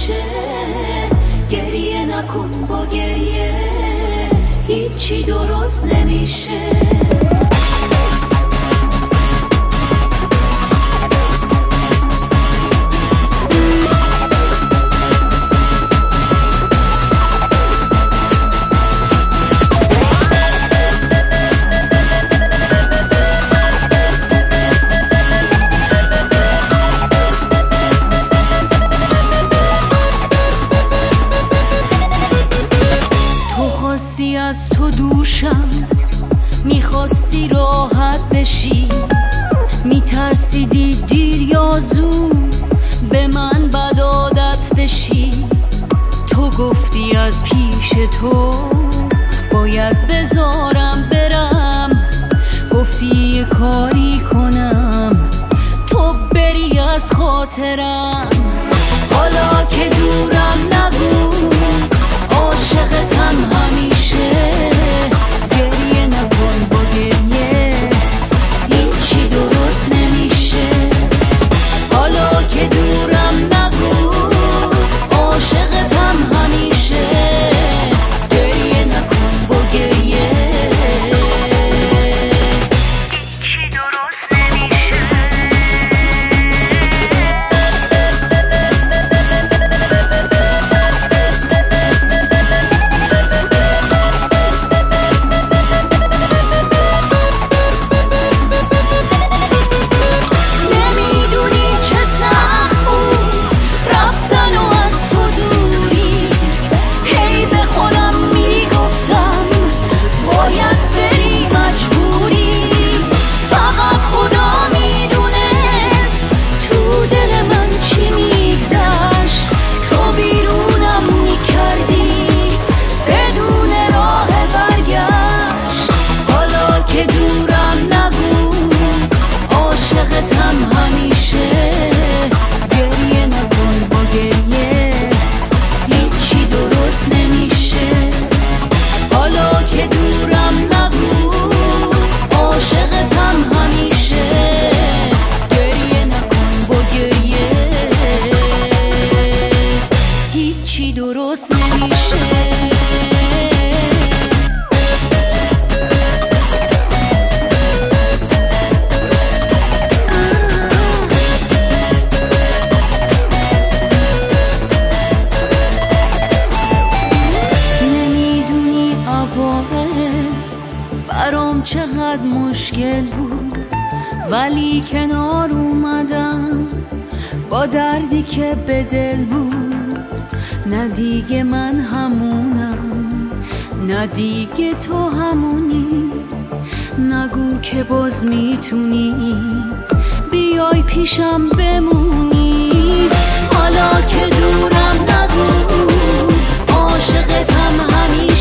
نمیشه. گریه نکن با گریه، هیچی درست نمیشه. میخواستی از تو دوشم، میخواستی راحت بشی، میترسیدی دیر یا زود به من بد عادت بشی. تو گفتی از پیش تو باید بذارم برم، گفتی یه کاری کنم تو بری از خاطرم. حالا که دورم نگو عاشقتم همیشه. گریه نکن با گریه، هیچی درست نمیشه. حالا که دورم نگو عاشقتم همیشه. گریه نکن با گریه، هیچی درست نمیشه. درست نمیشه. نمیدونی اوایل برام چقدر مشکل بود، ولی کنار اومدم با دردی که به دل بود. نه دیگه من همونم، نه دیگه تو همونی. نگو که باز میتونی بیای پیشم بمونی. حالا که دورم نگو عاشقتم همیشه.